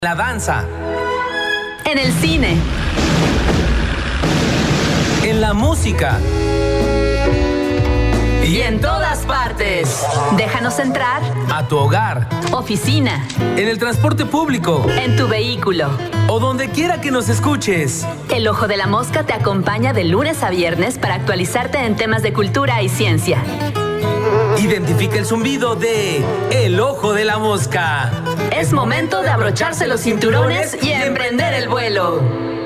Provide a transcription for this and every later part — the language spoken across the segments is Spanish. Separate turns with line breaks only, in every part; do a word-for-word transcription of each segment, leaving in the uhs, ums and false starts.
La danza.
En el cine.
En la música.
Y en todas partes. Déjanos entrar.
A tu hogar.
Oficina.
En el transporte público.
En tu vehículo.
O donde quiera que nos escuches.
El Ojo de la Mosca te acompaña de lunes a viernes para actualizarte en temas de cultura y ciencia.
Identifica el zumbido de El Ojo de la Mosca.
Es momento de abrocharse los cinturones y emprender el vuelo.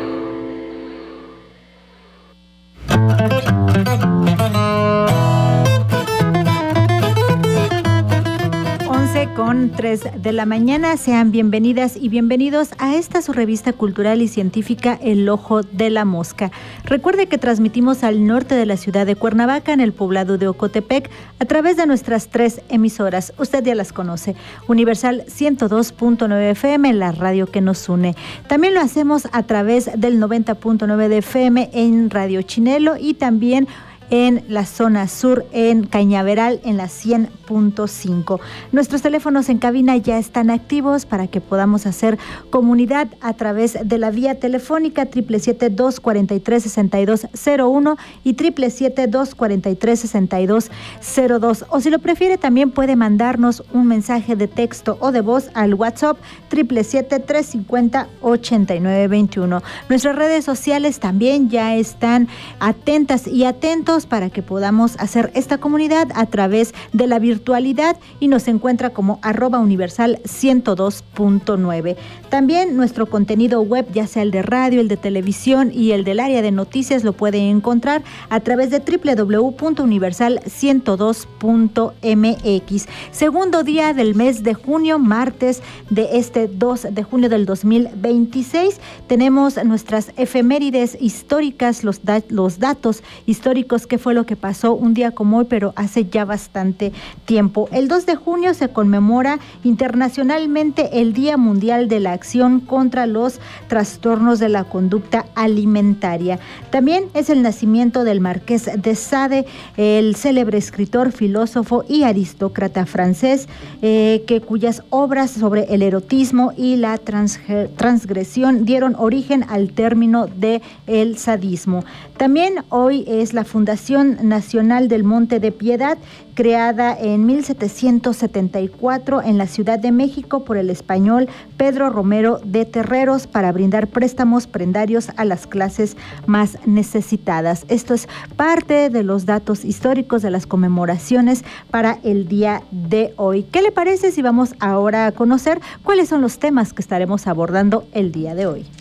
Con tres de la mañana, sean bienvenidas y bienvenidos a esta su revista cultural y científica El Ojo de la Mosca. Recuerde que transmitimos al norte de la ciudad de Cuernavaca, en el poblado de Ocotepec, a través de nuestras tres emisoras. Usted ya las conoce: Universal ciento dos punto nueve F M, la radio que nos une. También lo hacemos a través del noventa punto nueve de F M en Radio Chinelo, y también en la zona sur, en Cañaveral, en la cien punto cinco. Nuestros teléfonos en cabina ya están activos para que podamos hacer comunidad a través de la vía telefónica siete siete siete, dos cuatro tres, seis dos cero uno y siete siete siete, dos cuatro tres, seis dos cero dos. O si lo prefiere, también puede mandarnos un mensaje de texto o de voz al WhatsApp siete siete siete, tres cinco cero, ocho nueve dos uno. Nuestras redes sociales también ya están atentas y atentos para que podamos hacer esta comunidad a través de la virtualidad, y nos encuentra como arroba universal ciento dos punto nueve. También nuestro contenido web, ya sea el de radio, el de televisión y el del área de noticias, lo puede encontrar a través de doble u doble u doble u punto universal ciento dos punto m x. Segundo día del mes de junio, martes de este dos de junio del dos mil veintiséis. Tenemos nuestras efemérides históricas, los, da- los datos históricos. ¿Qué fue lo que pasó un día como hoy, pero hace ya bastante tiempo? El dos de junio se conmemora internacionalmente el Día Mundial de la Acción contra los Trastornos de la Conducta Alimentaria. También es el nacimiento del Marqués de Sade, el célebre escritor, filósofo y aristócrata francés, eh, que cuyas obras sobre el erotismo y la transge- transgresión dieron origen al término de el sadismo. También hoy es la Fundación Nacional del Monte de Piedad, creada en mil setecientos setenta y cuatro en la Ciudad de México por el español Pedro Romero de Terreros, para brindar préstamos prendarios a las clases más necesitadas. Esto es parte de los datos históricos de las conmemoraciones para el día de hoy. ¿Qué le parece si vamos ahora a conocer cuáles son los temas que estaremos abordando el día de hoy?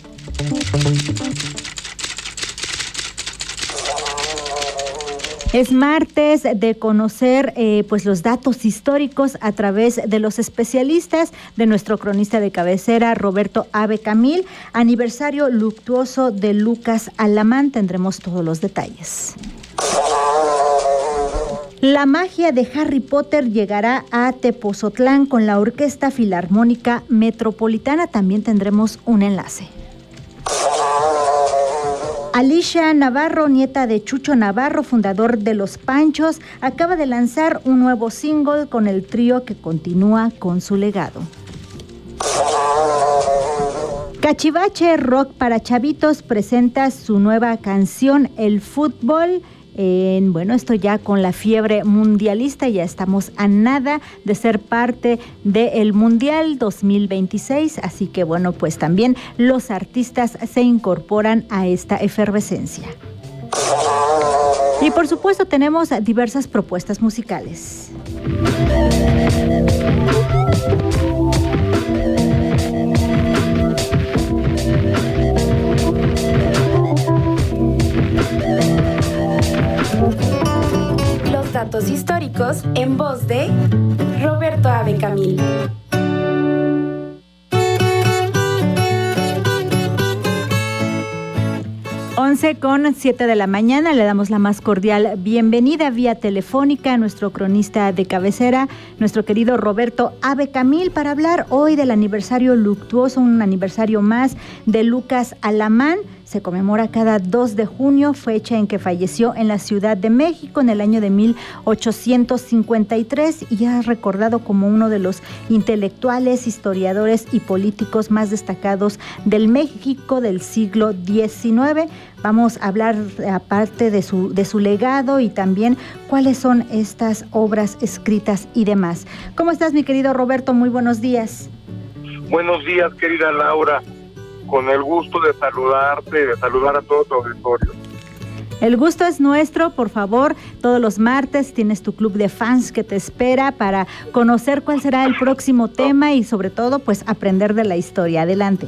Es martes de conocer eh, pues los datos históricos a través de los especialistas de nuestro cronista de cabecera, Roberto Abe Camil. Aniversario luctuoso de Lucas Alamán. Tendremos todos los detalles. La magia de Harry Potter llegará a Tepozotlán con la Orquesta Filarmónica Metropolitana. También tendremos un enlace. Alicia Navarro, nieta de Chucho Navarro, fundador de Los Panchos, acaba de lanzar un nuevo single con el trío que continúa con su legado. Cachivache Rock para Chavitos presenta su nueva canción El Fútbol. En, bueno, esto ya con la fiebre mundialista, ya estamos a nada de ser parte del Mundial dos mil veintiséis, así que bueno, pues también los artistas se incorporan a esta efervescencia. Y por supuesto tenemos diversas propuestas musicales.
Los datos históricos en voz de Roberto Abe Camil.
once con siete de la mañana, le damos la más cordial bienvenida vía telefónica a nuestro cronista de cabecera, nuestro querido Roberto Abe Camil, para hablar hoy del aniversario luctuoso, un aniversario más de Lucas Alamán. se conmemora cada dos de junio, fecha en que falleció en la Ciudad de México en el año de mil ochocientos cincuenta y tres y es recordado como uno de los intelectuales, historiadores y políticos más destacados del México del siglo diecinueve. Vamos a hablar aparte de su, de su legado y también cuáles son estas obras escritas y demás. ¿Cómo estás, mi querido Roberto? Muy buenos días.
Buenos días, querida Laura. Con el gusto de saludarte y de saludar a todo tu auditorio.
El gusto es nuestro, por favor, todos los martes tienes tu club de fans que te espera para conocer cuál será el próximo tema y sobre todo, pues, aprender de la historia. Adelante.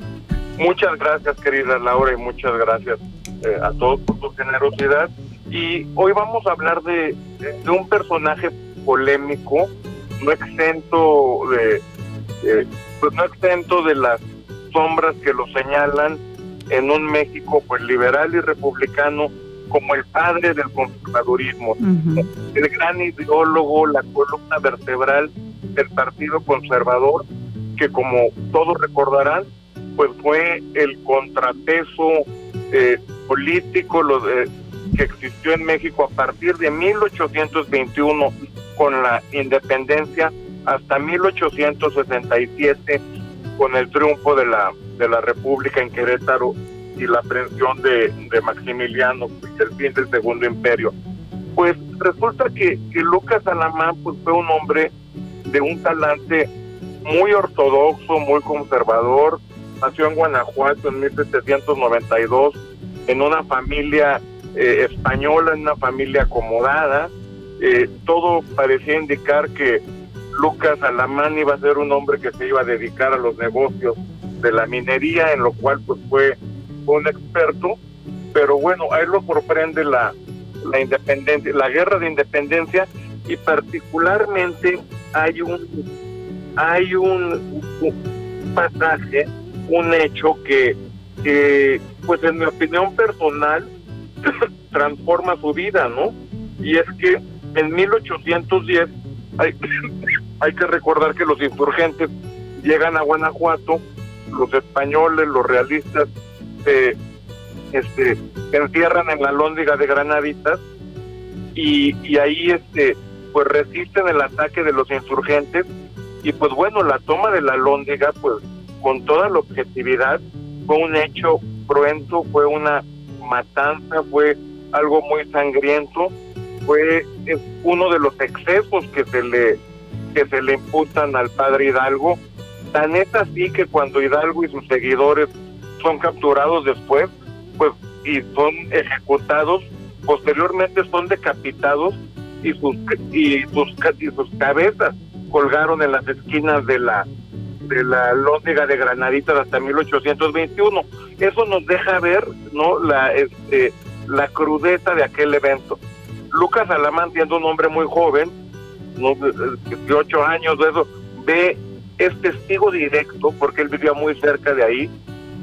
Muchas gracias, querida Laura, y muchas gracias eh, a todos por tu generosidad. Y hoy vamos a hablar de, de un personaje polémico, no exento de, eh, pues no exento de las sombras que lo señalan en un México pues liberal y republicano como el padre del conservadurismo, uh-huh. el gran ideólogo, la columna vertebral del Partido Conservador, que como todos recordarán, pues fue el contrapeso eh, político lo de, que existió en México a partir de mil ochocientos veintiuno con la independencia hasta mil ochocientos sesenta y siete con el triunfo de la de la República en Querétaro y la aprehensión de, de Maximiliano, pues, el fin del Segundo Imperio. Pues resulta que, que Lucas Alamán pues fue un hombre de un talante muy ortodoxo, muy conservador. Nació en Guanajuato en mil setecientos noventa y dos en una familia eh, española, en una familia acomodada. Eh, todo parecía indicar que Lucas Alamán iba a ser un hombre que se iba a dedicar a los negocios de la minería, en lo cual pues fue un experto, pero bueno, a él lo sorprende la, la independencia, la guerra de independencia, y particularmente hay un hay un, un pasaje, un hecho que, que pues en mi opinión personal transforma su vida, ¿no? Y es que en mil ochocientos diez hay, hay que recordar que los insurgentes llegan a Guanajuato, los españoles, los realistas eh, este, se encierran en la Alhóndiga de Granaditas y, y ahí este pues resisten el ataque de los insurgentes, y pues bueno, la toma de la Alhóndiga pues con toda la objetividad fue un hecho cruento, fue una matanza, fue algo muy sangriento, fue es uno de los excesos que se le que se le imputan al padre Hidalgo. Tan es así que cuando Hidalgo y sus seguidores son capturados después, pues y son ejecutados, posteriormente son decapitados y sus y sus y sus cabezas colgaron en las esquinas de la de la Alhóndiga de Granaditas hasta mil ochocientos veintiuno. Eso nos deja ver, ¿no?, la este la crudeza de aquel evento. Lucas Alamán, siendo un hombre muy joven, ¿no?, dieciocho años de eso, ve es testigo directo, porque él vivía muy cerca de ahí,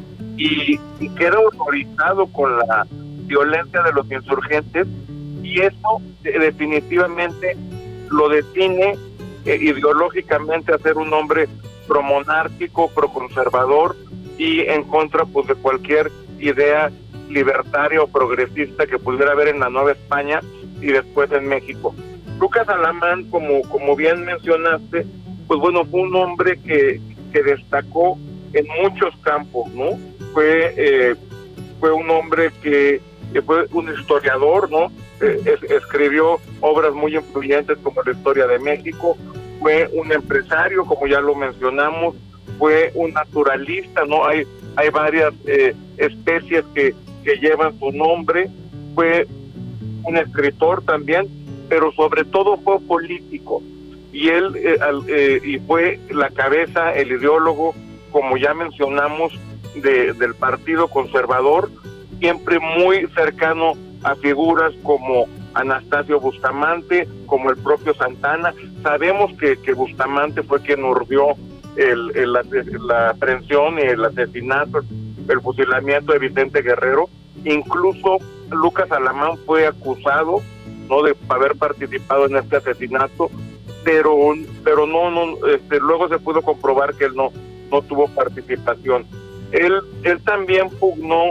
y, y queda horrorizado con la violencia de los insurgentes, y eso eh, definitivamente lo define eh, ideológicamente a ser un hombre promonárquico, proconservador y en contra pues de cualquier idea libertaria o progresista que pudiera haber en la Nueva España y después en México. Lucas Alamán, como, como bien mencionaste, pues bueno, fue un hombre que, que destacó en muchos campos, ¿no? Fue eh, fue un hombre que, que fue un historiador, ¿no? Eh, es, escribió obras muy influyentes como la Historia de México, fue un empresario, como ya lo mencionamos, fue un naturalista, ¿no? Hay, hay varias eh, especies que, que llevan su nombre, fue un escritor también, pero sobre todo fue político. Y él eh, eh, y fue la cabeza, el ideólogo, como ya mencionamos, de, del Partido Conservador, siempre muy cercano a figuras como Anastasio Bustamante, como el propio Santana. Sabemos que, que Bustamante fue quien urdió el, el, la, la aprehensión y el asesinato, el fusilamiento de Vicente Guerrero. Incluso Lucas Alamán fue acusado, ¿no?, de haber participado en este asesinato, pero pero no no este luego se pudo comprobar que él no no tuvo participación. Él él también pugnó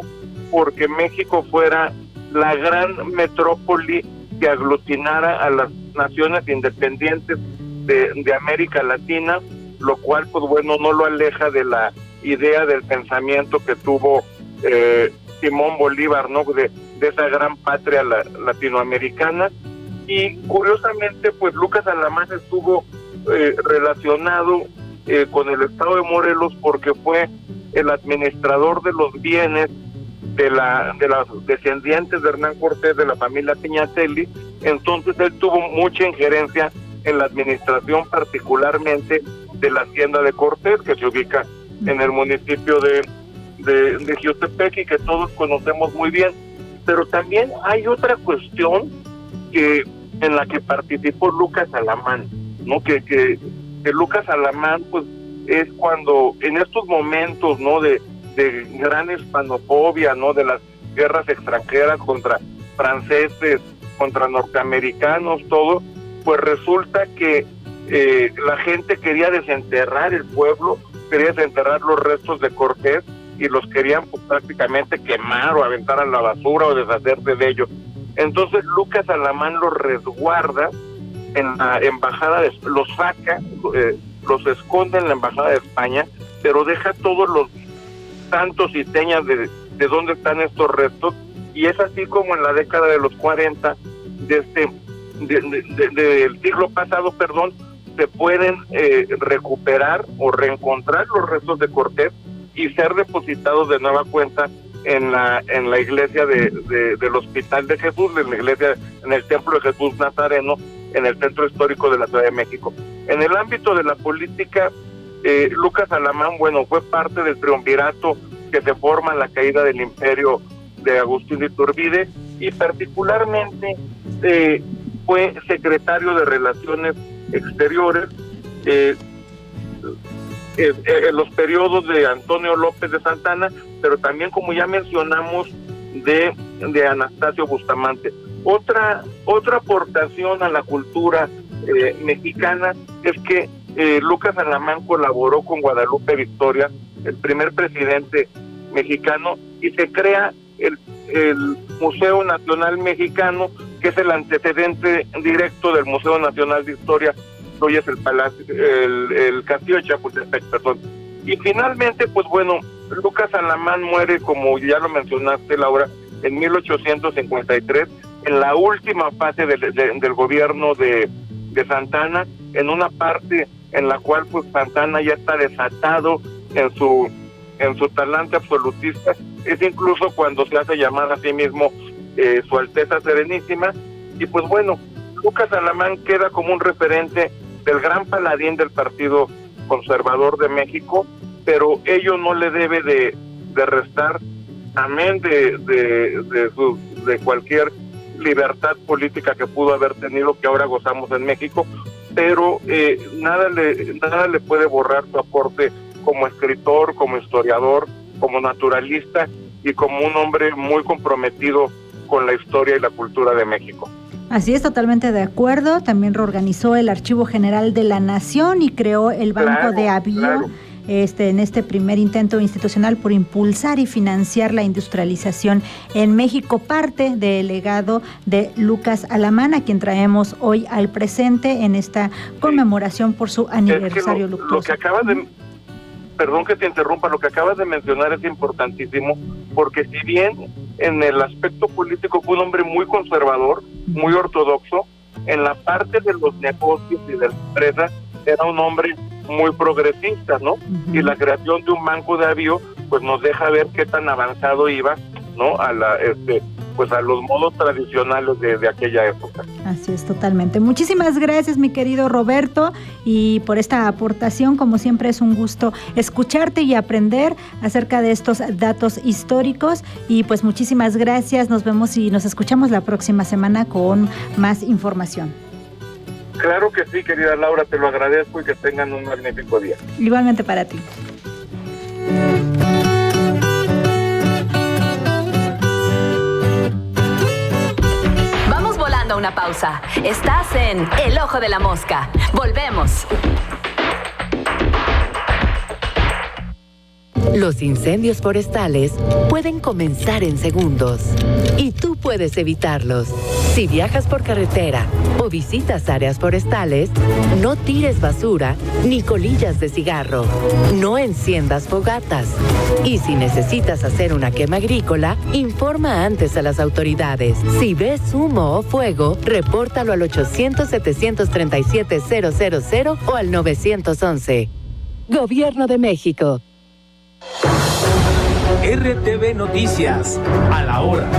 porque México fuera la gran metrópoli que aglutinara a las naciones independientes de, de América Latina, lo cual, pues bueno, no lo aleja de la idea del pensamiento que tuvo eh, Simón Bolívar, ¿no? De, de esa gran patria la, latinoamericana. Y curiosamente, pues Lucas Alamán estuvo eh, relacionado eh, con el estado de Morelos porque fue el administrador de los bienes de la de los descendientes de Hernán Cortés, de la familia Piñatelli. Entonces él tuvo mucha injerencia en la administración, particularmente de la hacienda de Cortés, que se ubica en el municipio de, de, de Jiotepec y que todos conocemos muy bien. Pero también hay otra cuestión que en la que participó Lucas Alamán, ¿no? Que, que, que Lucas Alamán, pues, es cuando en estos momentos, ¿no? De, de gran hispanofobia, ¿no? De las guerras extranjeras contra franceses, contra norteamericanos, todo, pues resulta que eh, la gente quería desenterrar el pueblo, quería desenterrar los restos de Cortés y los querían, pues, prácticamente quemar o aventar a la basura o deshacerse de ellos. Entonces Lucas Alamán los resguarda en la embajada, de, los saca, eh, los esconde en la embajada de España, pero deja todos los santos y señas de, de dónde están estos restos, y es así como en la década de los cuarenta de este, de, de, de, de, del siglo pasado, perdón, se pueden eh, recuperar o reencontrar los restos de Cortés y ser depositados de nueva cuenta en la en la iglesia de, de del Hospital de Jesús, en la iglesia, en el Templo de Jesús Nazareno, en el centro histórico de la Ciudad de México. En el ámbito de la política, eh, Lucas Alamán, bueno, fue parte del triunvirato que se forma en la caída del imperio de Agustín de Iturbide, y particularmente eh, fue secretario de Relaciones Exteriores eh, eh, en los periodos de Antonio López de Santana, pero también, como ya mencionamos, de, de Anastasio Bustamante. Otra, otra aportación a la cultura eh, mexicana es que eh, Lucas Alamán colaboró con Guadalupe Victoria, el primer presidente mexicano, y se crea el, el Museo Nacional Mexicano, que es el antecedente directo del Museo Nacional de Historia, que hoy es el Palacio, el, el Castillo de Chapultepec, perdón. Y finalmente, pues bueno, Lucas Alamán muere, como ya lo mencionaste, Laura, en mil ochocientos cincuenta y tres, en la última fase de, de, del gobierno de, de Santana, en una parte en la cual pues Santana ya está desatado en su en su talante absolutista. Es incluso cuando se hace llamar a sí mismo eh, Su Alteza Serenísima. Y pues bueno, Lucas Alamán queda como un referente del gran paladín del Partido Conservador de México, pero ello no le debe de, de restar, amén de, de, de, su, de cualquier libertad política que pudo haber tenido, que ahora gozamos en México, pero eh, nada le nada le puede borrar su aporte como escritor, como historiador, como naturalista y como un hombre muy comprometido con la historia y la cultura de México.
Así es, totalmente de acuerdo. También reorganizó el Archivo General de la Nación y creó el Banco claro, de Avión. Claro. Este, en este primer intento institucional por impulsar y financiar la industrialización en México, parte del legado de Lucas Alamán, a quien traemos hoy al presente en esta conmemoración por su aniversario
es que lo,
luctuoso.
Lo que acabas de, perdón que te interrumpa, lo que acabas de mencionar es importantísimo, porque si bien en el aspecto político fue un hombre muy conservador, muy ortodoxo, en la parte de los negocios y de la empresa era un hombre muy progresista, ¿no? Uh-huh. Y la creación de un banco de avión, pues nos deja ver qué tan avanzado iba, ¿no? A la, este, pues a los modos tradicionales de, de aquella época.
Así es, totalmente. Muchísimas gracias, mi querido Roberto, y por esta aportación. Como siempre, es un gusto escucharte y aprender acerca de estos datos históricos. Y pues muchísimas gracias. Nos vemos y nos escuchamos la próxima semana con más información.
Claro que sí, querida Laura, te lo agradezco y que tengan un magnífico día.
Igualmente para ti.
Vamos volando a una pausa. Estás en El Ojo de la Mosca. Volvemos.
Los incendios forestales pueden comenzar en segundos y tú puedes evitarlos. Si viajas por carretera o visitas áreas forestales, no tires basura ni colillas de cigarro. No enciendas fogatas. Y si necesitas hacer una quema agrícola, informa antes a las autoridades. Si ves humo o fuego, repórtalo al ochocientos, setecientos treinta y siete, cero cero cero o al nueve once. Gobierno de México.
R T V Noticias, a la hora.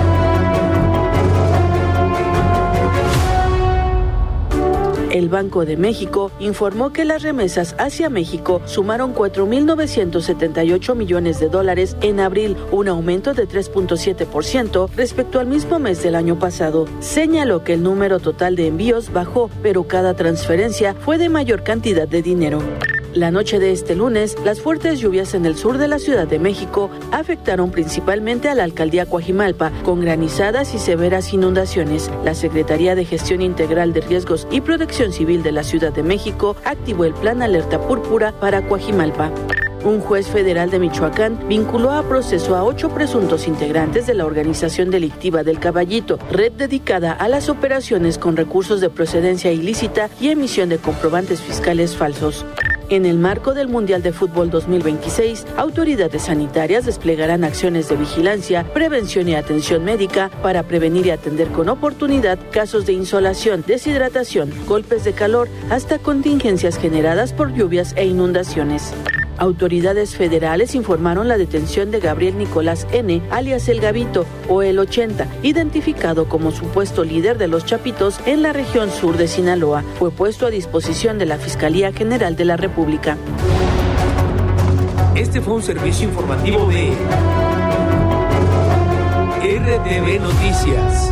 El Banco de México informó que las remesas hacia México sumaron cuatro mil novecientos setenta y ocho millones de dólares en abril, un aumento de tres punto siete por ciento respecto al mismo mes del año pasado. Señaló que el número total de envíos bajó, pero cada transferencia fue de mayor cantidad de dinero. La noche de este lunes, las fuertes lluvias en el sur de la Ciudad de México afectaron principalmente a la alcaldía Coajimalpa, con granizadas y severas inundaciones. La Secretaría de Gestión Integral de Riesgos y Protección Civil de la Ciudad de México activó el Plan Alerta Púrpura para Coajimalpa. Un juez federal de Michoacán vinculó a proceso a ocho presuntos integrantes de la organización delictiva del Caballito, red dedicada a las operaciones con recursos de procedencia ilícita y emisión de comprobantes fiscales falsos. En el marco del Mundial de Fútbol dos mil veintiséis, autoridades sanitarias desplegarán acciones de vigilancia, prevención y atención médica para prevenir y atender con oportunidad casos de insolación, deshidratación, golpes de calor, hasta contingencias generadas por lluvias e inundaciones. Autoridades federales informaron la detención de Gabriel Nicolás N., alias El Gabito, o El ochenta, identificado como supuesto líder de los Chapitos en la región sur de Sinaloa. Fue puesto a disposición de la Fiscalía General de la República.
Este fue un servicio informativo de R T V Noticias.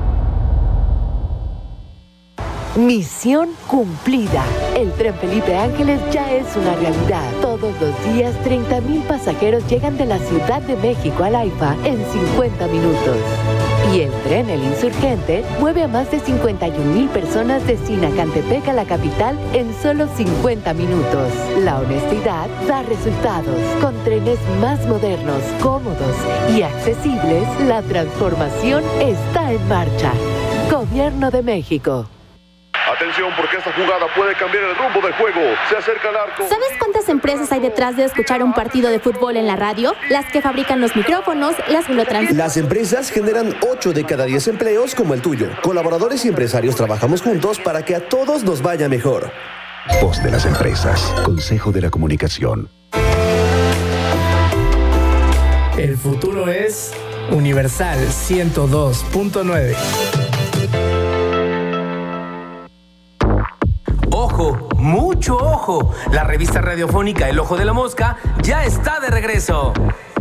Misión cumplida. El tren Felipe Ángeles ya es una realidad. Todos los días, treinta mil pasajeros llegan de la Ciudad de México al AIFA en cincuenta minutos. Y el tren El Insurgente mueve a más de cincuenta y un mil personas de Sinacantepec a la capital en solo cincuenta minutos. La honestidad da resultados. Con trenes más modernos, cómodos y accesibles, la transformación está en marcha. Gobierno de México.
Atención, porque esta jugada puede cambiar el rumbo del juego. Se acerca al arco.
¿Sabes cuántas empresas hay detrás de escuchar un partido de fútbol en la radio? Las que fabrican los micrófonos, las que lo transmiten.
Las empresas generan ocho de cada diez empleos como el tuyo. Colaboradores y empresarios trabajamos juntos para que a todos nos vaya mejor.
Voz de las empresas. Consejo de la Comunicación.
El futuro es Universal ciento dos punto nueve.
Ojo, mucho ojo. La revista radiofónica El Ojo de la Mosca ya está de regreso.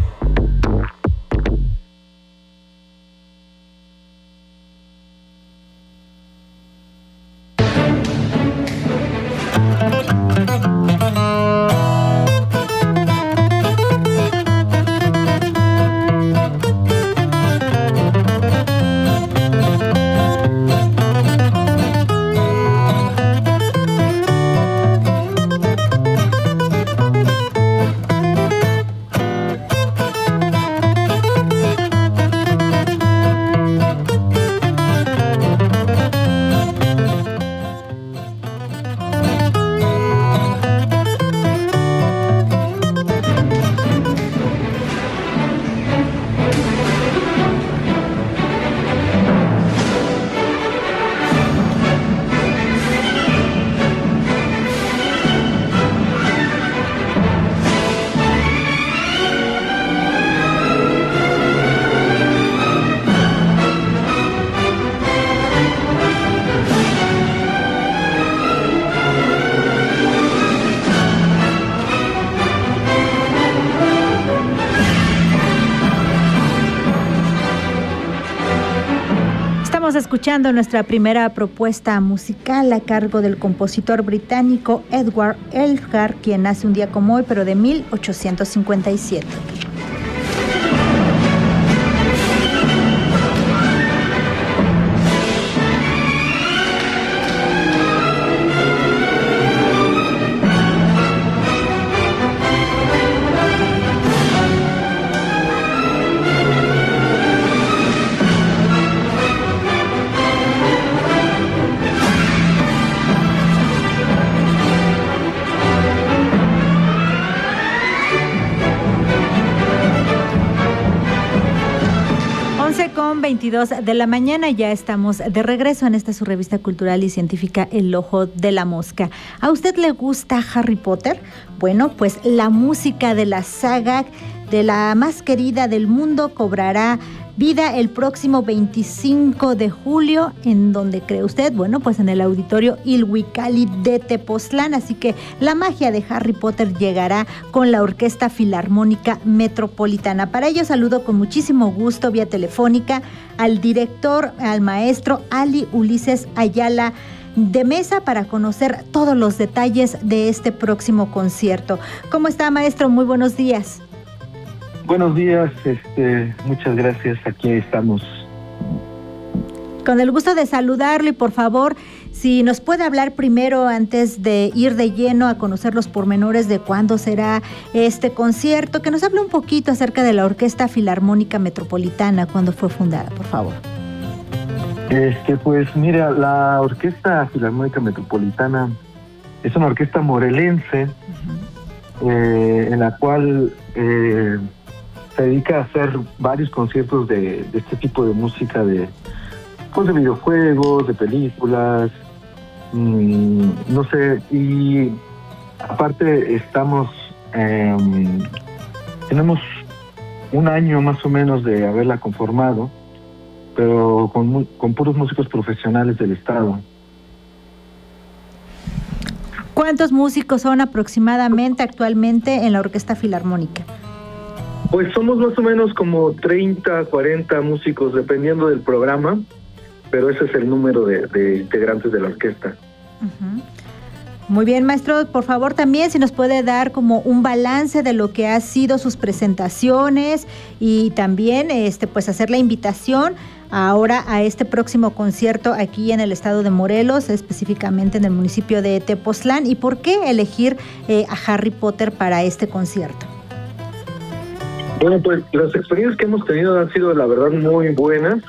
Escuchando nuestra primera propuesta musical a cargo del compositor británico Edward Elgar, quien nace un día como hoy, pero de mil ochocientos cincuenta y siete. veintidós de la mañana, ya estamos de regreso en esta su revista cultural y científica El Ojo de la Mosca. ¿A usted le gusta Harry Potter? Bueno, pues la música de la saga de la más querida del mundo cobrará vida el próximo veinticinco de julio. ¿En donde cree usted? Bueno, pues en el Auditorio Ilhuicalli de Tepoztlán. Así que la magia de Harry Potter llegará con la Orquesta Filarmónica Metropolitana. Para ello saludo con muchísimo gusto vía telefónica al director, al maestro Ali Ulises Ayala de Mesa, para conocer todos los detalles de este próximo concierto. ¿Cómo está, maestro? Muy buenos días.
Buenos días, este, muchas gracias, aquí estamos.
Con el gusto de saludarlo, y por favor, si nos puede hablar primero, antes de ir de lleno a conocer los pormenores de cuándo será este concierto, que nos hable un poquito acerca de la Orquesta Filarmónica Metropolitana, cuándo fue fundada, por favor.
Este, pues mira, la Orquesta Filarmónica Metropolitana es una orquesta morelense, uh-huh. eh, en la cual eh, se dedica a hacer varios conciertos de, de este tipo de música, de, pues de videojuegos, de películas, mmm, no sé, y aparte estamos, eh, tenemos un año más o menos de haberla conformado, pero con, con puros músicos profesionales del estado.
¿Cuántos músicos son aproximadamente actualmente en la Orquesta Filarmónica?
Pues somos más o menos como treinta, cuarenta músicos, dependiendo del programa, pero ese es el número de, de integrantes de la orquesta.
Uh-huh. Muy bien, maestro, por favor también si nos puede dar como un balance de lo que ha sido sus presentaciones, y también este pues hacer la invitación ahora a este próximo concierto aquí en el estado de Morelos, específicamente en el municipio de Tepoztlán, y por qué elegir eh, a Harry Potter para este concierto.
Bueno, pues las experiencias que hemos tenido han sido, la verdad, muy buenas.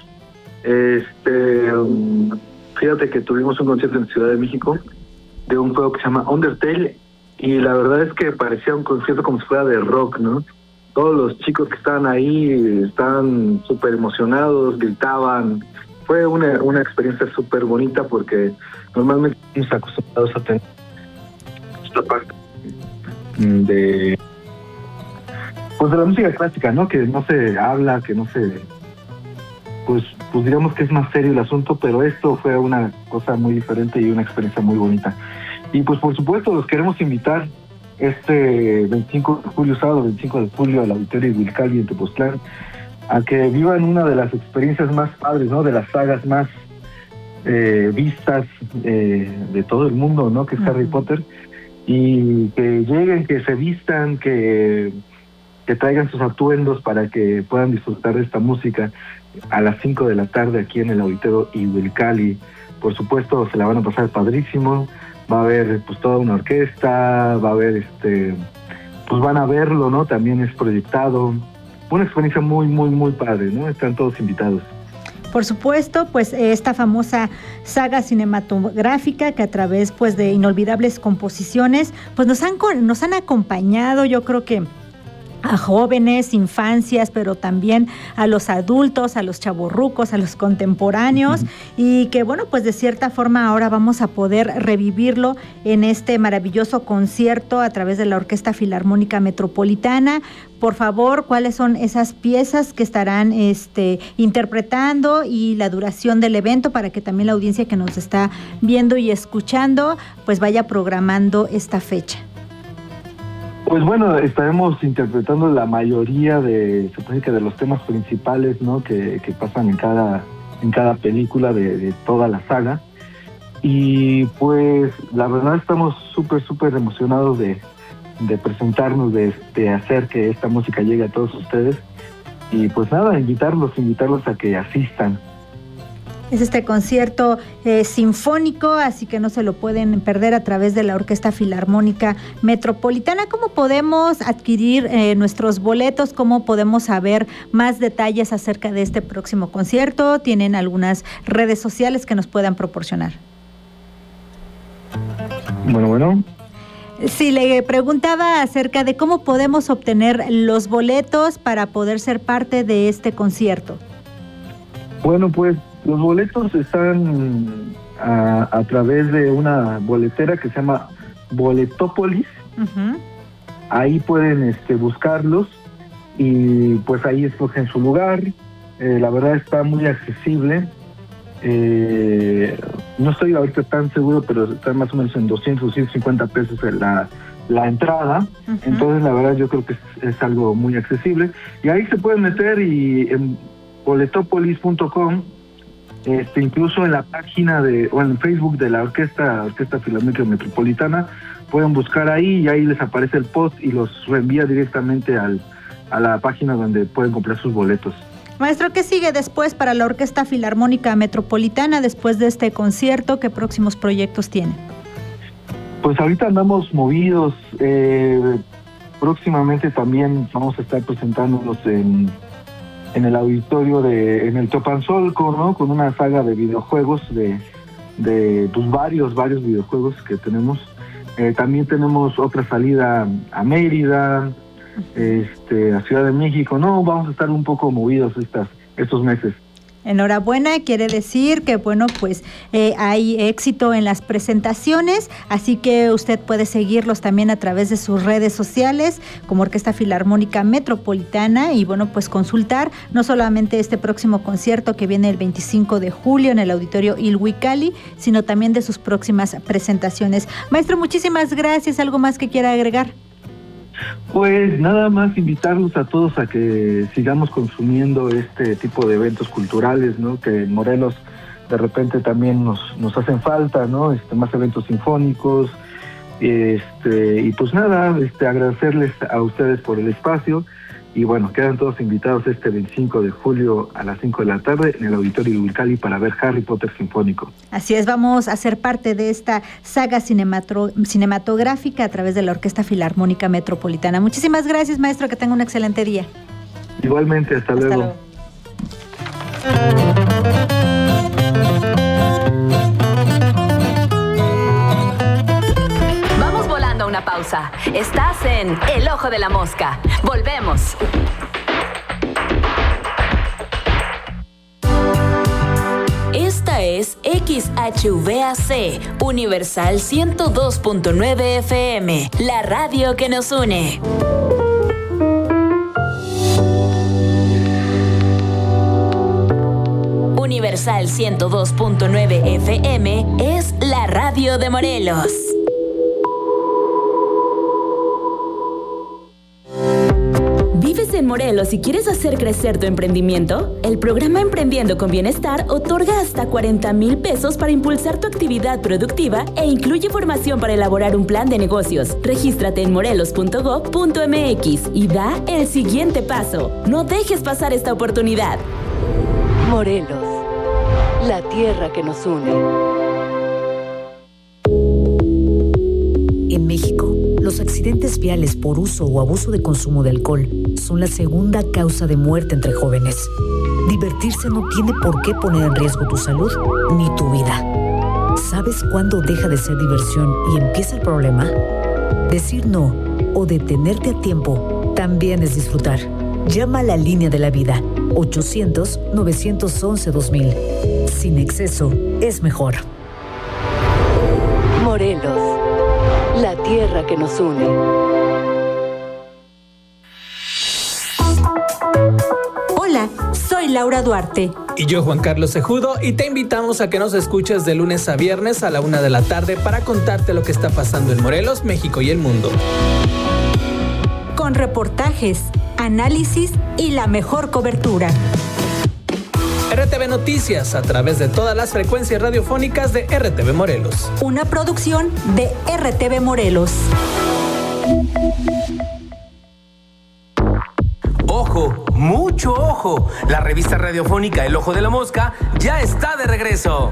Este, fíjate que tuvimos un concierto en Ciudad de México de un juego que se llama Undertale, y la verdad es que parecía un concierto como si fuera de rock, ¿no? Todos los chicos que estaban ahí estaban súper emocionados, gritaban. Fue una, una experiencia súper bonita, porque normalmente estamos acostumbrados a tener esta parte de... pues de la música clásica, ¿no? Que no se habla, que no se... Pues, pues digamos que es más serio el asunto, pero esto fue una cosa muy diferente y una experiencia muy bonita. Y pues por supuesto los queremos invitar este veinticinco de julio, sábado veinticinco de julio, al Auditorio Ilhuicalli en Tepoztlán, a que vivan una de las experiencias más padres, ¿no? De las sagas más eh, vistas eh, de todo el mundo, ¿no? Que es uh-huh. Harry Potter, y que lleguen, que se vistan, que... que traigan sus atuendos para que puedan disfrutar de esta música a las cinco de la tarde aquí en el Auditorio Ilhuicalli. Por supuesto, se la van a pasar padrísimo. Va a haber pues toda una orquesta, va a haber este, pues van a verlo, ¿no? También es proyectado. Una experiencia muy, muy, muy padre, ¿no? Están todos invitados.
Por supuesto, pues esta famosa saga cinematográfica que a través pues de inolvidables composiciones pues nos han nos han acompañado, yo creo que a jóvenes, infancias, pero también a los adultos, a los chavorrucos, a los contemporáneos, uh-huh. y que bueno, pues de cierta forma ahora vamos a poder revivirlo en este maravilloso concierto a través de la Orquesta Filarmónica Metropolitana. Por favor, ¿cuáles son esas piezas que estarán este, interpretando y la duración del evento, para que también la audiencia que nos está viendo y escuchando pues vaya programando esta fecha?
Pues bueno, estaremos interpretando la mayoría de, se puede decir, de los temas principales, ¿no? Que, que pasan en cada en cada película de, de toda la saga. Y pues la verdad estamos súper, súper emocionados de, de presentarnos, de, de hacer que esta música llegue a todos ustedes. Y pues nada, invitarlos, invitarlos a que asistan.
Es este concierto eh, sinfónico, así que no se lo pueden perder a través de la Orquesta Filarmónica Metropolitana. ¿Cómo podemos adquirir eh, nuestros boletos? ¿Cómo podemos saber más detalles acerca de este próximo concierto? ¿Tienen algunas redes sociales que nos puedan proporcionar?
Bueno, bueno.
Sí, le preguntaba acerca de cómo podemos obtener los boletos para poder ser parte de este concierto.
Bueno, pues los boletos están a, a través de una boletera que se llama Boletópolis. Uh-huh. Ahí pueden este, buscarlos y pues ahí escogen su lugar. Eh, la verdad está muy accesible. Eh, no estoy ahorita tan seguro, pero está más o menos en doscientos, doscientos cincuenta pesos la, la entrada. Uh-huh. Entonces la verdad yo creo que es, es algo muy accesible. Y ahí se pueden meter y en boletópolis punto com, este, incluso en la página de, o en Facebook de la Orquesta, Orquesta Filarmónica Metropolitana, pueden buscar ahí y ahí les aparece el post y los reenvía directamente al, a la página donde pueden comprar sus boletos.
Maestro, ¿qué sigue después para la Orquesta Filarmónica Metropolitana después de este concierto? ¿Qué próximos proyectos tiene?
Pues ahorita andamos movidos. Eh, próximamente también vamos a estar presentándonos en, en el auditorio de, en el Teopanzolco, ¿no? Con una saga de videojuegos, de, de pues varios, varios videojuegos que tenemos. Eh, también tenemos otra salida a Mérida, este, a Ciudad de México. No, vamos a estar un poco movidos estas, estos meses.
Enhorabuena, quiere decir que, bueno, pues eh, hay éxito en las presentaciones, así que usted puede seguirlos también a través de sus redes sociales como Orquesta Filarmónica Metropolitana y, bueno, pues consultar no solamente este próximo concierto que viene el veinticinco de julio en el Auditorio Ilhuicali, sino también de sus próximas presentaciones. Maestro, muchísimas gracias. ¿Algo más que quiera agregar?
Pues nada más invitarlos a todos a que sigamos consumiendo este tipo de eventos culturales, ¿no? Que en Morelos de repente también nos nos hacen falta, ¿no? Este, más eventos sinfónicos, este y pues nada, este agradecerles a ustedes por el espacio y bueno, quedan todos invitados este veinticinco de julio a las cinco de la tarde en el Auditorio Ilhuicali para ver Harry Potter Sinfónico.
Así es, vamos a ser parte de esta saga cinematro- cinematográfica a través de la Orquesta Filarmónica Metropolitana. Muchísimas gracias, maestro, que tenga un excelente día.
Igualmente, hasta, hasta luego. luego.
Una pausa. Estás en El Ojo de la Mosca. Volvemos. Esta es X H V A C, Universal ciento dos punto nueve F M, la radio que nos une. Universal ciento dos punto nueve F M es la radio de Morelos. ¿Vives en Morelos y quieres hacer crecer tu emprendimiento? El programa Emprendiendo con Bienestar otorga hasta cuarenta mil pesos para impulsar tu actividad productiva e incluye formación para elaborar un plan de negocios. Regístrate en morelos punto gob punto m x y da el siguiente paso. No dejes pasar esta oportunidad.
Morelos, la tierra que nos une.
En México, los accidentes viales por uso o abuso de consumo de alcohol son la segunda causa de muerte entre jóvenes. Divertirse no tiene por qué poner en riesgo tu salud ni tu vida. ¿Sabes cuándo deja de ser diversión y empieza el problema? Decir no o detenerte a tiempo también es disfrutar. Llama a la línea de la vida, ochocientos, novecientos once, dos mil. Sin exceso, es mejor.
Morelos, la tierra que nos une.
Hola, soy Laura Duarte.
Y yo, Juan Carlos Cejudo, y te invitamos a que nos escuches de lunes a viernes a la una de la tarde para contarte lo que está pasando en Morelos, México y el mundo.
Con reportajes, análisis y la mejor cobertura.
R T V Noticias a través de todas las frecuencias radiofónicas de R T V Morelos.
Una producción de R T V Morelos.
¡Ojo! ¡Mucho ojo! La revista radiofónica El Ojo de la Mosca ya está de regreso.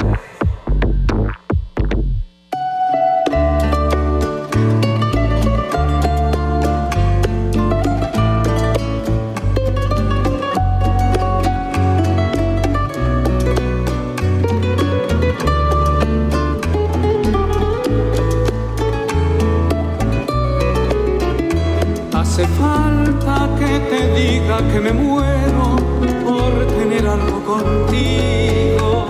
Hace falta que te diga que me muero por tener algo contigo.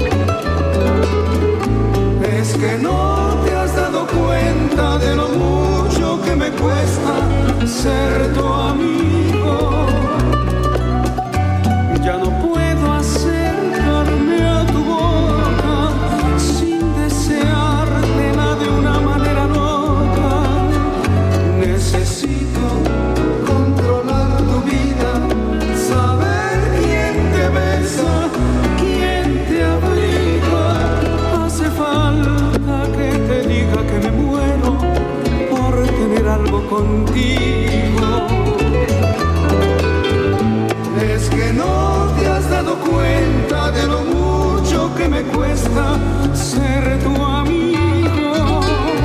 Es que no te has dado cuenta de lo mucho que me cuesta ser tu amigo. Ya no puedo acercarme a tu boca sin deseártela de una manera loca. Necesito controlar tu vida, saber quién te besa, quién te abriga. Hace falta que te diga que me muero por tener algo contigo. Es que no te has dado cuenta de lo mucho que me cuesta ser tu amigo.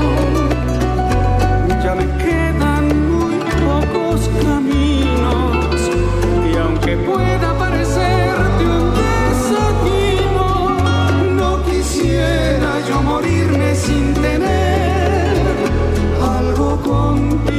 Ya me quedan muy pocos caminos y aunque pueda parecerte un desatino, no quisiera yo morirme sin tener algo contigo.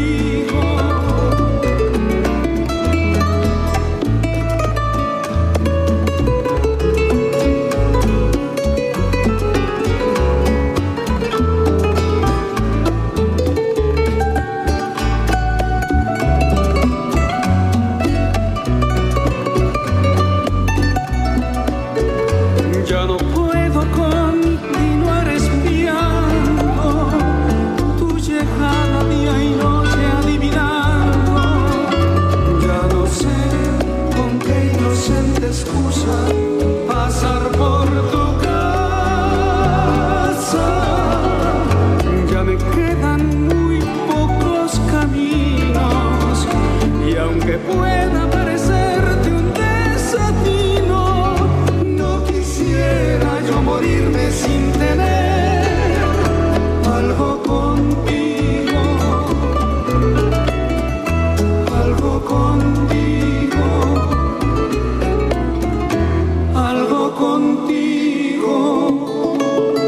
Pasar por tu casa, ya me quedan muy pocos caminos y aunque pueda parecerte un desatino, no quisiera yo morirme sin tener algo contigo, algo contigo. Contigo.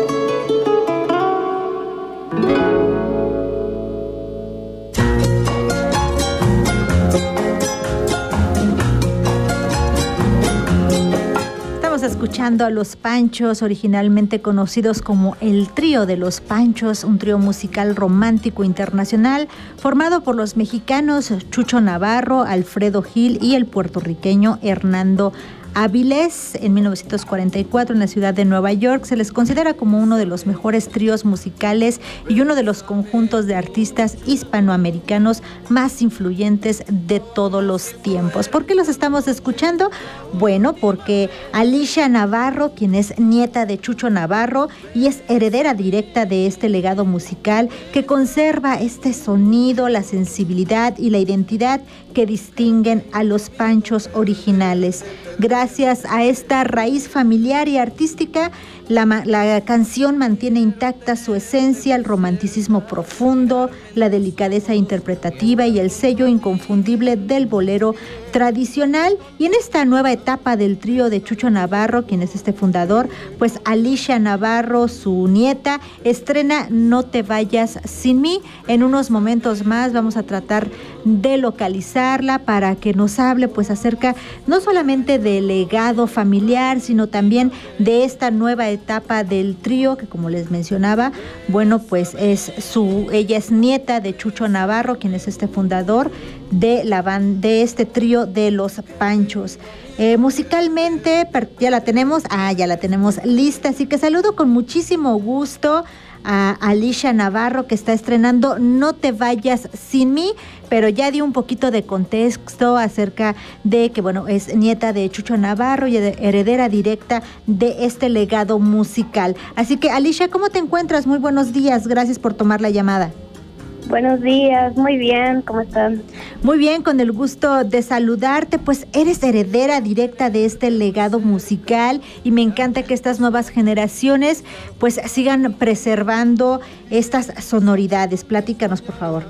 Estamos escuchando a Los Panchos, originalmente conocidos como el Trío de Los Panchos, un trío musical romántico internacional formado por los mexicanos Chucho Navarro, Alfredo Gil y el puertorriqueño Hernando Avilés. En mil novecientos cuarenta y cuatro, en la ciudad de Nueva York, se les considera como uno de los mejores tríos musicales y uno de los conjuntos de artistas hispanoamericanos más influyentes de todos los tiempos. ¿Por qué los estamos escuchando? Bueno, porque Alicia Navarro, quien es nieta de Chucho Navarro y es heredera directa de este legado musical que conserva este sonido, la sensibilidad y la identidad que distinguen a los Panchos originales. Gracias a esta raíz familiar y artística, la, la canción mantiene intacta su esencia, el romanticismo profundo, la delicadeza interpretativa y el sello inconfundible del bolero tradicional. Y en esta nueva etapa del trío de Chucho Navarro, quien es este fundador, pues Alicia Navarro, su nieta, estrena No te vayas sin mí. En unos momentos más vamos a tratar de localizarla para que nos hable pues acerca no solamente del legado familiar, sino también de esta nueva etapa del trío, que como les mencionaba, bueno, pues es su, ella es nieta de Chucho Navarro, quien es este fundador de la banda, de este trío de Los Panchos. Eh, musicalmente, ya la tenemos, ah, ya la tenemos lista, así que saludo con muchísimo gusto a Alicia Navarro, que está estrenando No te vayas sin mí, pero ya di un poquito de contexto acerca de que, bueno, es nieta de Chucho Navarro y heredera directa de este legado musical. Así que, Alicia, ¿cómo te encuentras? Muy buenos días, gracias por tomar la llamada.
Buenos días, muy bien, ¿cómo están?
Muy bien, con el gusto de saludarte, pues eres heredera directa de este legado musical y me encanta que estas nuevas generaciones pues sigan preservando estas sonoridades. Platícanos, por favor.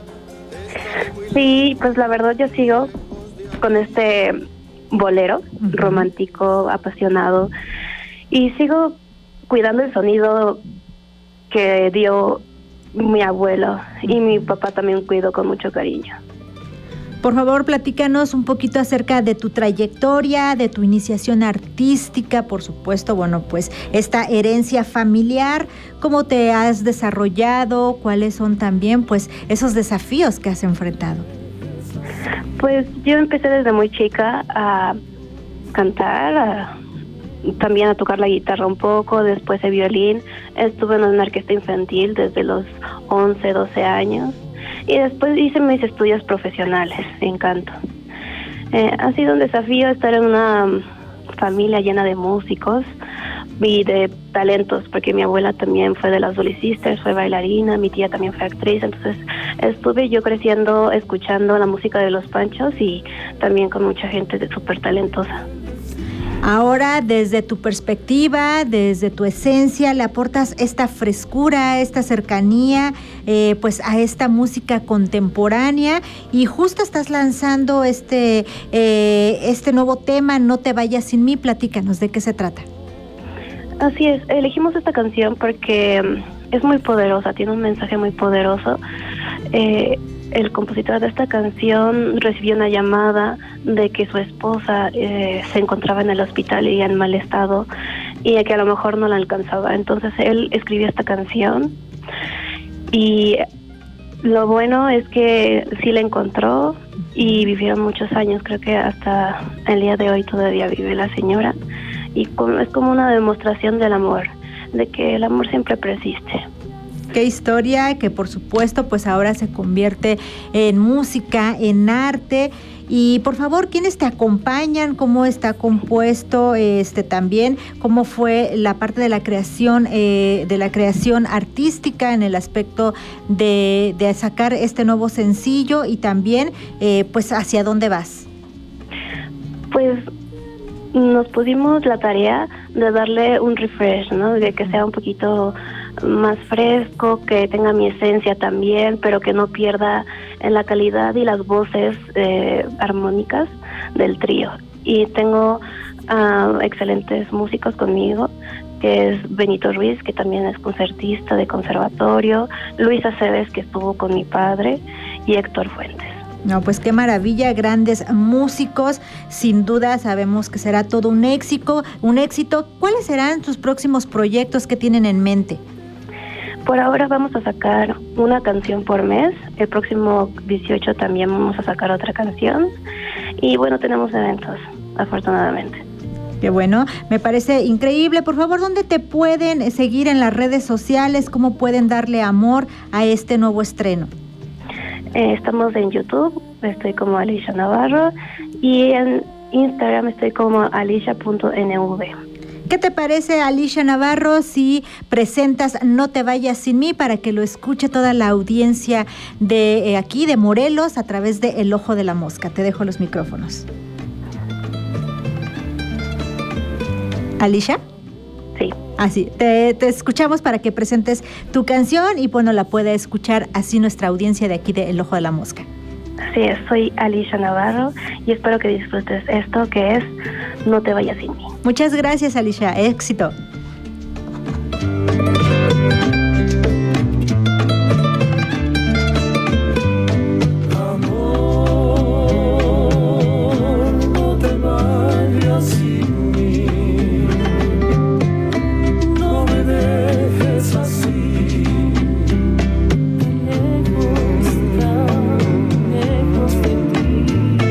Sí, pues la verdad yo sigo con este bolero uh-huh. romántico, apasionado, y sigo cuidando el sonido que dio mi abuelo y mi papá también cuidó con mucho cariño.
Por favor, platícanos un poquito acerca de tu trayectoria, de tu iniciación artística, por supuesto, bueno, pues esta herencia familiar, cómo te has desarrollado, cuáles son también, pues, esos desafíos que has enfrentado.
Pues yo empecé desde muy chica a cantar, a, también a tocar la guitarra un poco, después el violín. Estuve en una orquesta infantil desde los once, doce años. Y después hice mis estudios profesionales en canto. Eh, ha sido un desafío estar en una familia llena de músicos y de talentos, porque mi abuela también fue de las Dolly Sisters, fue bailarina, mi tía también fue actriz, entonces estuve yo creciendo escuchando la música de los Panchos y también con mucha gente súper talentosa.
Ahora, desde tu perspectiva, desde tu esencia, le aportas esta frescura, esta cercanía, eh, pues a esta música contemporánea, y justo estás lanzando este, eh, este nuevo tema, No te vayas sin mí. Platícanos, ¿de qué se trata?
Así es, elegimos esta canción porque es muy poderosa, tiene un mensaje muy poderoso. Eh, El compositor de esta canción recibió una llamada de que su esposa eh, se encontraba en el hospital y en mal estado y que a lo mejor no la alcanzaba. Entonces él escribió esta canción y lo bueno es que sí la encontró y vivieron muchos años. Creo que hasta el día de hoy todavía vive la señora y como, es como una demostración del amor, de que el amor siempre persiste.
Qué historia que por supuesto pues ahora se convierte en música, en arte. Y por favor, ¿quiénes te acompañan? ¿Cómo está compuesto este también? ¿Cómo fue la parte de la creación eh, de la creación artística en el aspecto de, de sacar este nuevo sencillo? Y también eh, pues ¿hacia dónde vas?
Pues nos pusimos la tarea de darle un refresh, ¿no? De que sea un poquito más fresco, que tenga mi esencia también, pero que no pierda en la calidad y las voces eh, armónicas del trío. Y tengo uh, excelentes músicos conmigo, que es Benito Ruiz, que también es concertista de conservatorio, Luis Aceves, que estuvo con mi padre, y Héctor Fuentes.
No, pues qué maravilla, grandes músicos, sin duda sabemos que será todo un éxito, un éxito. ¿Cuáles serán sus próximos proyectos que tienen en mente?
Por ahora vamos a sacar una canción por mes, el próximo dieciocho también vamos a sacar otra canción y bueno, tenemos eventos, afortunadamente.
Qué bueno, me parece increíble. Por favor, ¿dónde te pueden seguir en las redes sociales? ¿Cómo pueden darle amor a este nuevo estreno?
Eh, estamos en YouTube, estoy como Alicia Navarro, y en Instagram estoy como alicia punto n v.
¿Qué te parece, Alicia Navarro, si presentas No te vayas sin mí para que lo escuche toda la audiencia de eh, aquí, de Morelos, a través de El Ojo de la Mosca? Te dejo los micrófonos. ¿Alicia?
Sí.
Así, te, te escuchamos para que presentes tu canción y bueno, la pueda escuchar así nuestra audiencia de aquí de El Ojo de la Mosca.
Así es, soy Alicia Navarro y espero que disfrutes esto que es No te vayas sin mí.
Muchas gracias, Alicia. Éxito.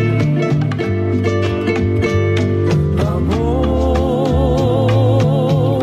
Amor,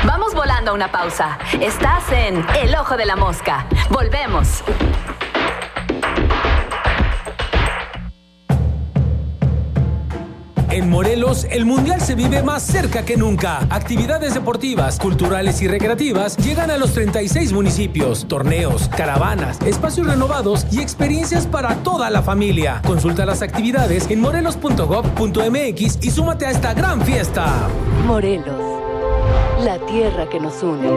Vamos volando a una pausa. Estás en El Ojo de la Mosca. Volvemos.
En Morelos, el Mundial se vive más cerca que nunca. Actividades deportivas, culturales y recreativas llegan a los treinta y seis municipios. Torneos, caravanas, espacios renovados y experiencias para toda la familia. Consulta las actividades en morelos punto gob punto mx y súmate a esta gran fiesta.
Morelos, la tierra que nos une.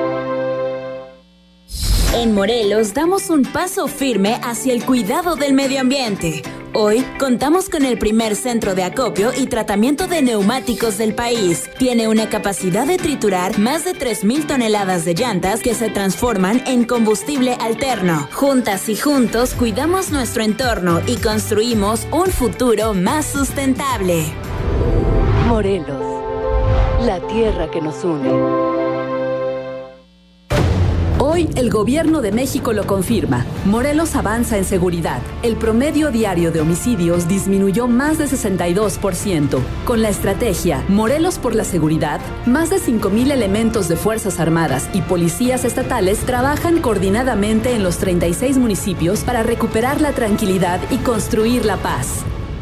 En Morelos damos un paso firme hacia el cuidado del medio ambiente. Hoy contamos con el primer centro de acopio y tratamiento de neumáticos del país. Tiene una capacidad de triturar más de tres mil toneladas de llantas que se transforman en combustible alterno. Juntas y juntos cuidamos nuestro entorno y construimos un futuro más sustentable.
Morelos, la tierra que nos une.
Hoy el gobierno de México lo confirma. Morelos avanza en seguridad. El promedio diario de homicidios disminuyó más de sesenta y dos por ciento. Con la estrategia Morelos por la Seguridad, más de cinco mil elementos de Fuerzas Armadas y policías estatales trabajan coordinadamente en los treinta y seis municipios para recuperar la tranquilidad y construir la paz.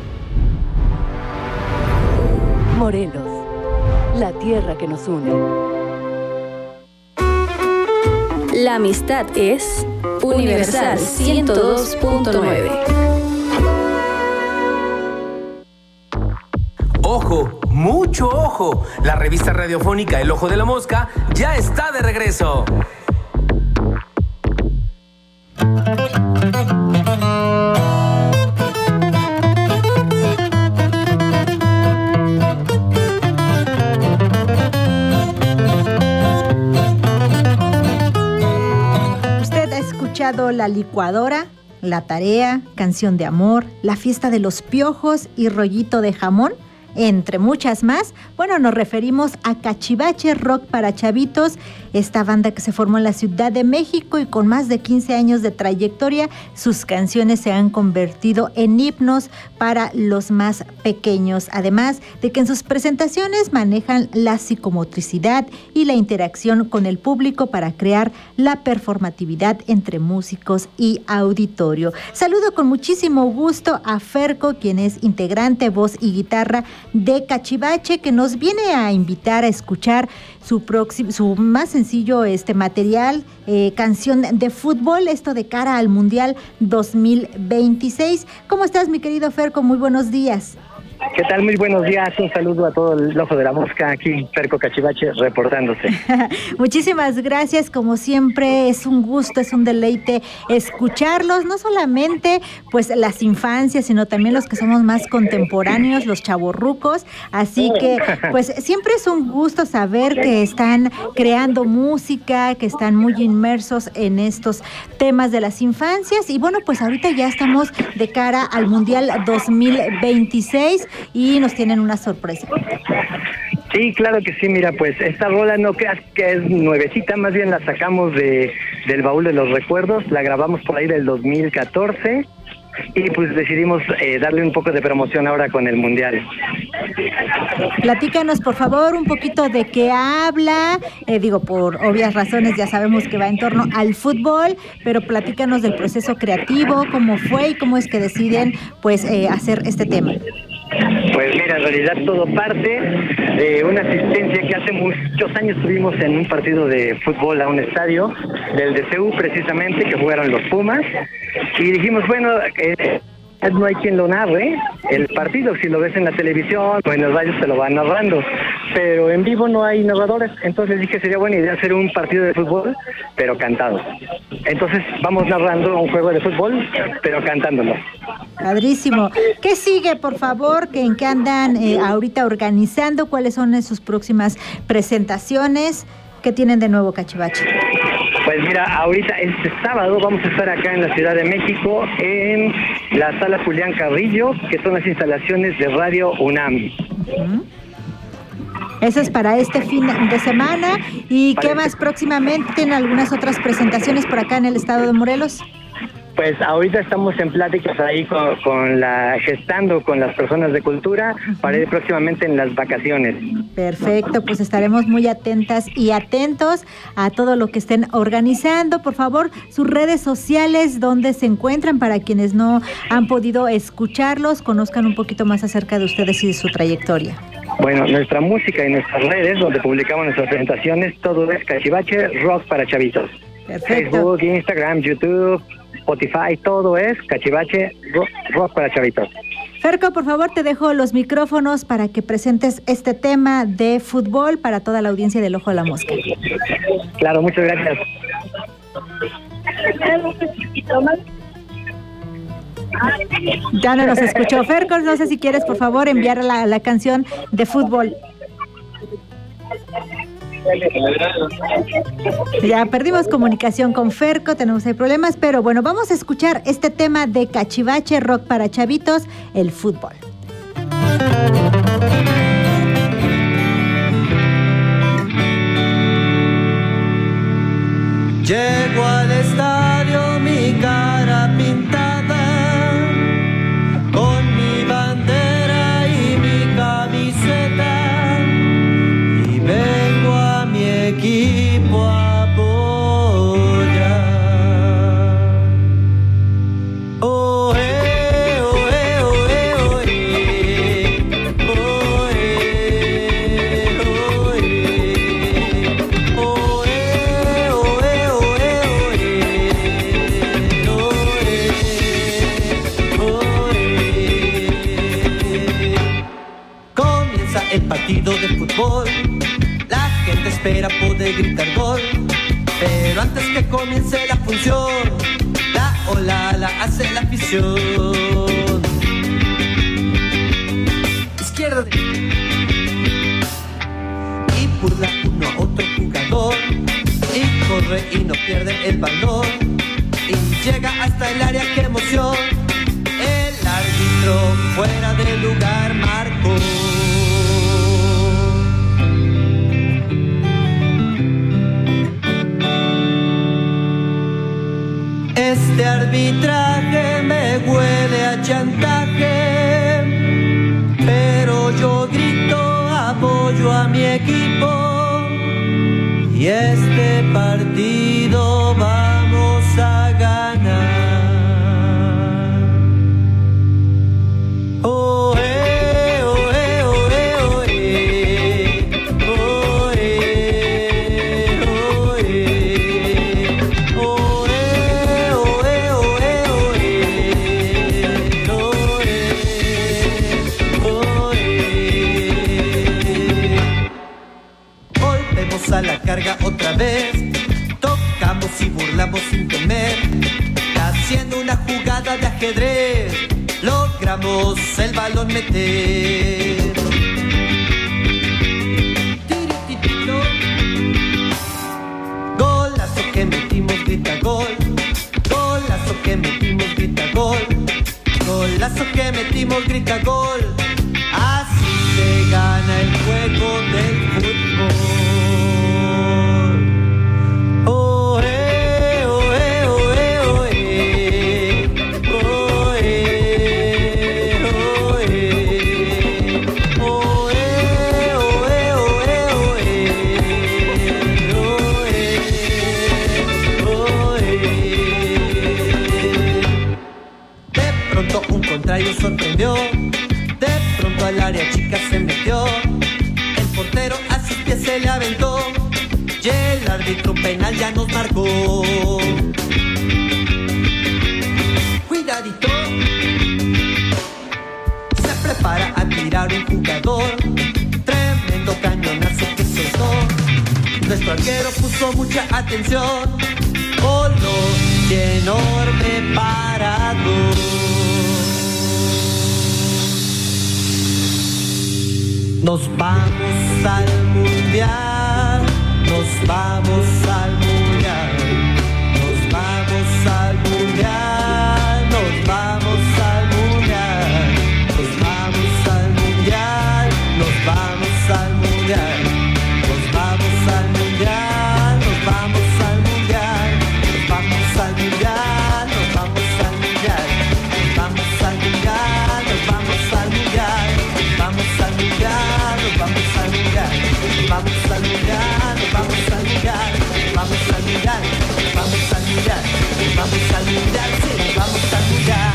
Morelos, la tierra que nos une.
La amistad es Universal ciento dos punto nueve.
¡Ojo! ¡Mucho ojo! La revista radiofónica El Ojo de la Mosca ya está de regreso.
La licuadora, La Tarea, Canción de Amor, La Fiesta de los Piojos y Rollito de Jamón, entre muchas más. Bueno, nos referimos a Cachivache Rock para Chavitos, esta banda que se formó en la Ciudad de México y con más de quince años de trayectoria, sus canciones se han convertido en himnos para los más pequeños, además de que en sus presentaciones manejan la psicomotricidad y la interacción con el público para crear la performatividad entre músicos y auditorio. Saludo con muchísimo gusto a Ferco, quien es integrante, voz y guitarra de Cachivache, que nos viene a invitar a escuchar su próximo, su más sencillo este material, eh, canción de fútbol, esto de cara al Mundial dos mil veintiséis. ¿Cómo estás, mi querido Ferco? Muy buenos días.
¿Qué tal? Muy buenos días. Un saludo a todo el Ojo de la Mosca, aquí Ferco Cachivache reportándose.
Muchísimas gracias, como siempre es un gusto, es un deleite escucharlos, no solamente pues las infancias, sino también los que somos más contemporáneos, los chavorrucos, así que pues siempre es un gusto saber que están creando música, que están muy inmersos en estos temas de las infancias y bueno, pues ahorita ya estamos de cara al Mundial dos mil veintiséis y nos tienen una sorpresa.
Sí, claro que sí, mira, pues esta rola no creas que es nuevecita, más bien la sacamos de del baúl de los recuerdos, la grabamos por ahí del dos mil catorce y pues decidimos eh, darle un poco de promoción ahora con el Mundial.
Platícanos, por favor, un poquito de qué habla, eh, digo, por obvias razones ya sabemos que va en torno al fútbol, pero platícanos del proceso creativo, cómo fue y cómo es que deciden pues eh, hacer este tema.
Pues mira, en realidad todo parte de una asistencia que hace muchos años tuvimos en un partido de fútbol a un estadio del D C U precisamente, que jugaron los Pumas, y dijimos, bueno, eh, no hay quien lo narre el partido, si lo ves en la televisión o en los radios te lo van narrando, pero en vivo no hay narradores, entonces dije sería buena idea hacer un partido de fútbol, pero cantado. Entonces vamos narrando un juego de fútbol, pero cantándolo.
Padrísimo. ¿Qué sigue, por favor? ¿En qué andan eh, ahorita organizando? ¿Cuáles son sus próximas presentaciones? ¿Qué tienen de nuevo, Cachivache?
Pues mira, ahorita este sábado vamos a estar acá en la Ciudad de México en la Sala Julián Carrillo, que son las instalaciones de Radio UNAM.
Uh-huh. Eso es para este fin de semana. ¿Y para qué más este... próximamente? ¿Tienen algunas otras presentaciones por acá en el estado de Morelos?
Pues ahorita estamos en pláticas ahí con, con la gestando con las personas de cultura para ir próximamente en las vacaciones.
Perfecto, pues estaremos muy atentas y atentos a todo lo que estén organizando. Por favor, sus redes sociales, donde se encuentran para quienes no han podido escucharlos, conozcan un poquito más acerca de ustedes y de su trayectoria.
Bueno, nuestra música y nuestras redes, donde publicamos nuestras presentaciones, todo es Cachivache Rock para Chavitos.
Perfecto.
Facebook, Instagram, YouTube, Spotify, todo es Cachivache Rock, rock para Chavitos.
Ferco, por favor, te dejo los micrófonos para que presentes este tema de fútbol para toda la audiencia del Ojo de la Mosca.
Claro, muchas gracias.
Ya no nos escuchó. Ferco, no sé si quieres, por favor, enviar la, la canción de fútbol. Ya perdimos comunicación con Ferco, tenemos ahí problemas, pero bueno, vamos a escuchar este tema de Cachivache Rock para Chavitos, el fútbol.
Llego al estadio, mi cara pintada, con mi bandera y mi camiseta, y vengo a mi equipo a apoyar. Oh, eh, oh, eh, oh, eh, oh, eh. Oh, eh, oh, eh. Oh, eh, oh, eh, oh, el partido de fútbol, la gente espera poder gritar gol, pero antes que comience la función, la ola la hace la afición. Izquierda y burla uno a otro jugador, y corre y no pierde el balón, y llega hasta el área, qué emoción. El árbitro fuera de lugar marcó. Este arbitraje me huele a chantaje, pero yo grito apoyo a mi equipo, y este partido vamos a ganar. Oh, eh, oh, eh, oh, eh, oh, eh. Oh, eh, oh, eh. Oh, eh, oh, eh, oh, eh, oh, eh. Oh, eh, oh, eh. Volvemos a la carga otra vez, tocamos y burlamos sin temer, haciendo una jugada de ajedrez, logramos el balón meter. Tirititito. Golazo que metimos, grita gol. Golazo que metimos, grita gol. Golazo que metimos, grita gol. Así se gana el juego del fútbol. Oh, eh, oh, eh, oh, eh, oh, eh. Oh, eh, oh, eh. Oh, eh, oh, eh, oh, eh, oh, eh. Oh, eh, oh, eh. De pronto un contrario sorprendió, de pronto al área chica se metió, el portero a sus pies se le aventó, y el árbitro penal ya nos marcó. Cuidadito, se prepara a tirar un jugador, tremendo cañonazo que soltó, nuestro arquero puso mucha atención, voló y enorme parador. Nos vamos al mundial, nos vamos al mundial, nos vamos al mundial, nos vamos al mundial, nos vamos al mundial, nos vamos al mundial, nos vamos al mundial, nos vamos al mundial, nos vamos al mundial, nos vamos al mundial, nos vamos al mundial, nos vamos al mundial, vamos al mundial, nos vamos al mundial. nos vamos al mundial, nos vamos al mundial, nos vamos al mundial, nos vamos al mundial, nos vamos al mundial, sí, nos vamos al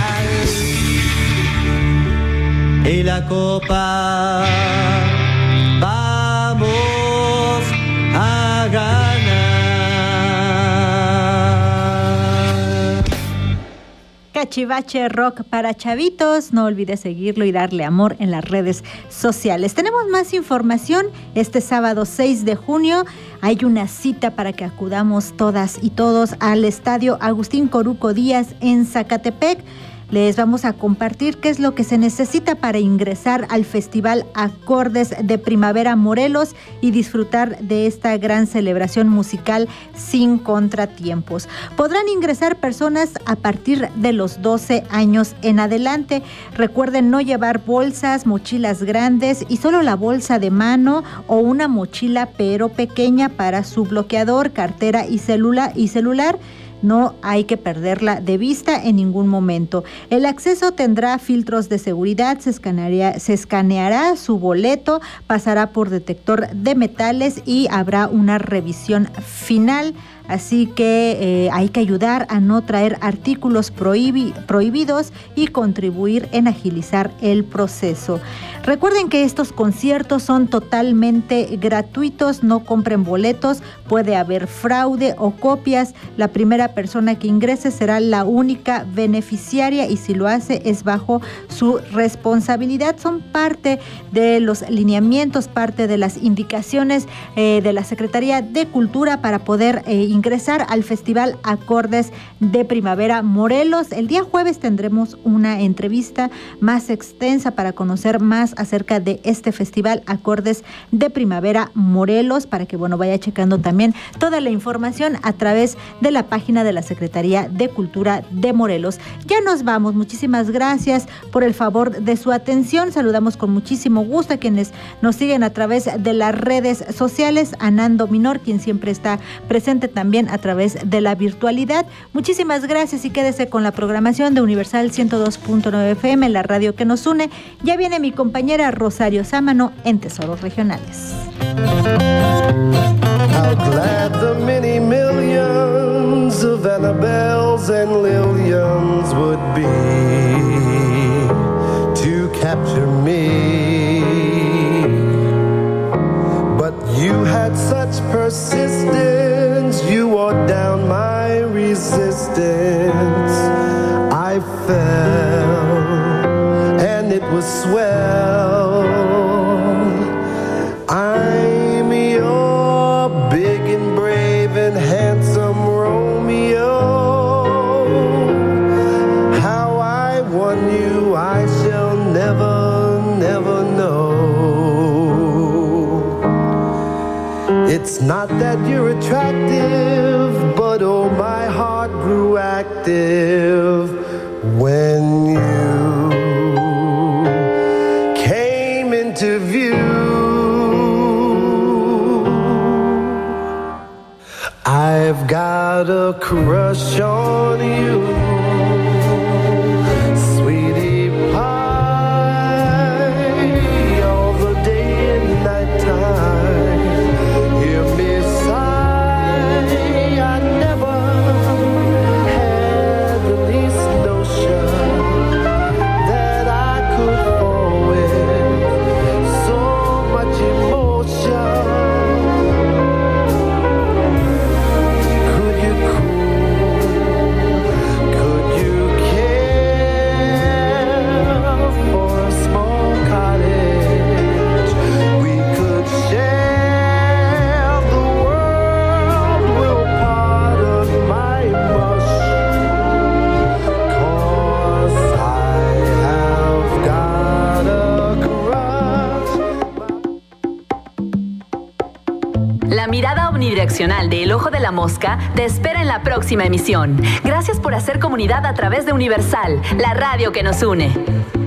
mundial. Y la copa vamos a ganar.
Cachivache Rock para chavitos, no olvides seguirlo y darle amor en las redes sociales. Tenemos más información. Este sábado seis de junio hay una cita para que acudamos todas y todos al Estadio Agustín Coruco Díaz en Zacatepec. Les vamos a compartir qué es lo que se necesita para ingresar al Festival Acordes de Primavera Morelos y disfrutar de esta gran celebración musical sin contratiempos. Podrán ingresar personas a partir de los doce años en adelante. Recuerden no llevar bolsas, mochilas grandes y solo la bolsa de mano o una mochila pero pequeña para su bloqueador, cartera y celular y celular. No hay que perderla de vista en ningún momento. El acceso tendrá filtros de seguridad, se escaneará, se escaneará su boleto, pasará por detector de metales y habrá una revisión final. Así que eh, hay que ayudar a no traer artículos prohibi- prohibidos y contribuir en agilizar el proceso. Recuerden que estos conciertos son totalmente gratuitos, no compren boletos, puede haber fraude o copias. La primera persona que ingrese será la única beneficiaria y si lo hace es bajo su responsabilidad. Son parte de los lineamientos, parte de las indicaciones eh, de la Secretaría de Cultura para poder eh, ingresar al Festival Acordes de Primavera Morelos. El día jueves tendremos una entrevista más extensa para conocer más acerca de este Festival Acordes de Primavera Morelos, para que bueno vaya checando también toda la información a través de la página de la Secretaría de Cultura de Morelos. Ya nos vamos, muchísimas gracias por el favor de su atención. Saludamos con muchísimo gusto a quienes nos siguen a través de las redes sociales, a Nando Minor, quien siempre está presente también a través de la virtualidad. Muchísimas gracias y quédese con la programación de Universal ciento dos punto nueve F M, la radio que nos une. Ya viene mi compañera Rosario Sámano en Tesoros Regionales.
How glad the many millions of Annabelles and Lillians would be to capture me. But you had such persistence, you wore down my resistance. I fell, and it was swell. I'm your big and brave and handsome Romeo. How I won you, I shall never, never know. It's not that you're attractive, but oh, my heart grew active when you came into view. I've got a crush on you, sweetie pie, all the day and night time. Hear me sigh, I never had the least notion that I could fall with so much emotion. Could you cool, could you care for a small cottage? We could share the world, we'll pardon my mush, 'cause I have got a crush.
La mirada omnidireccional de El Ojo de la Mosca te espera en la próxima emisión. Gracias por hacer comunidad a través de Universal, la radio que nos une.